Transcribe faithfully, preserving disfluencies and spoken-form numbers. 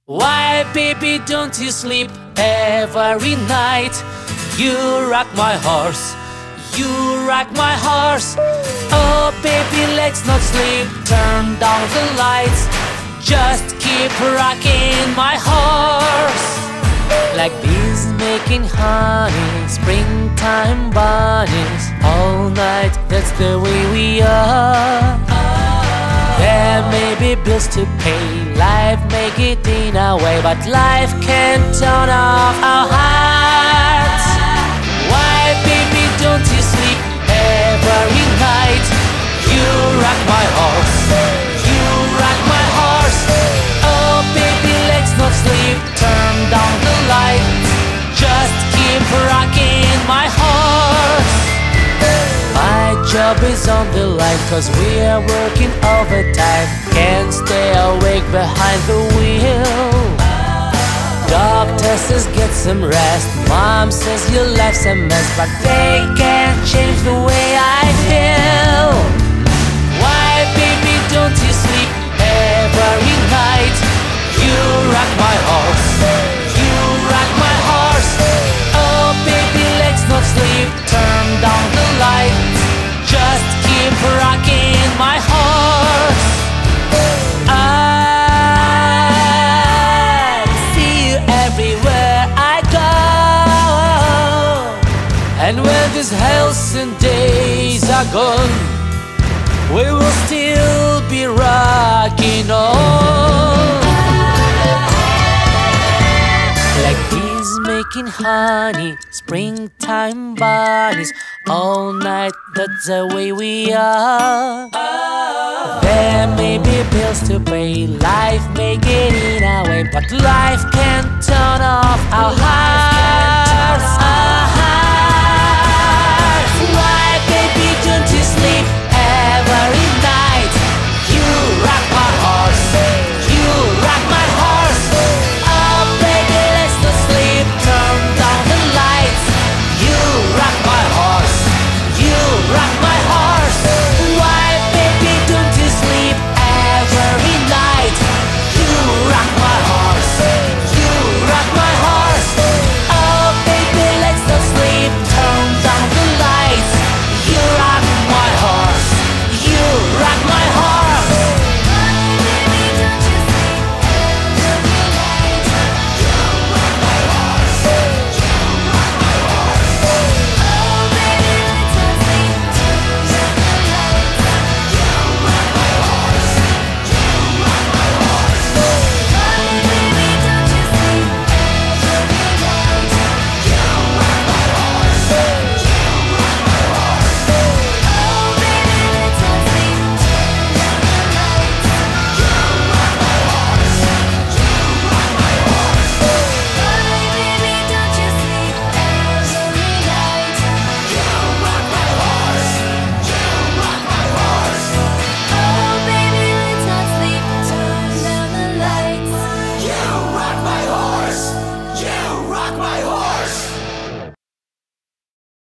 Why, baby, don't you sleep every night? You rock my horse, you rock my horse. Oh, baby, let's not sleep, turn down the lights. Just keep rocking my horse. Like bees making honey, springtime bunnies. All night, that's the way we are. There may be bills to pay, life may get in our way, but life can't turn off our hearts. Why, baby, don't you sleep every night? You rock my horse, you rock my horse. Oh, baby, let's not sleep, turn down the lights. Just keep rocking my horse. My job is on the line, cause we are working overtime. Can't stay awake behind the wheel. Doctor says get some rest, mom says your life's a mess, but they can't change the way I feel. Why, baby, don't you sleep every night? You rock my horse, you rock my horse. Oh, baby, let's not sleep, turn down the lights. Just keep rocking my horse. I see you everywhere I go. And when these halcyon days are gone, we will still be rocking on. Like bees making honey, springtime bunnies. All night, that's the way we are. There may be bills to pay, life may get in our way, but life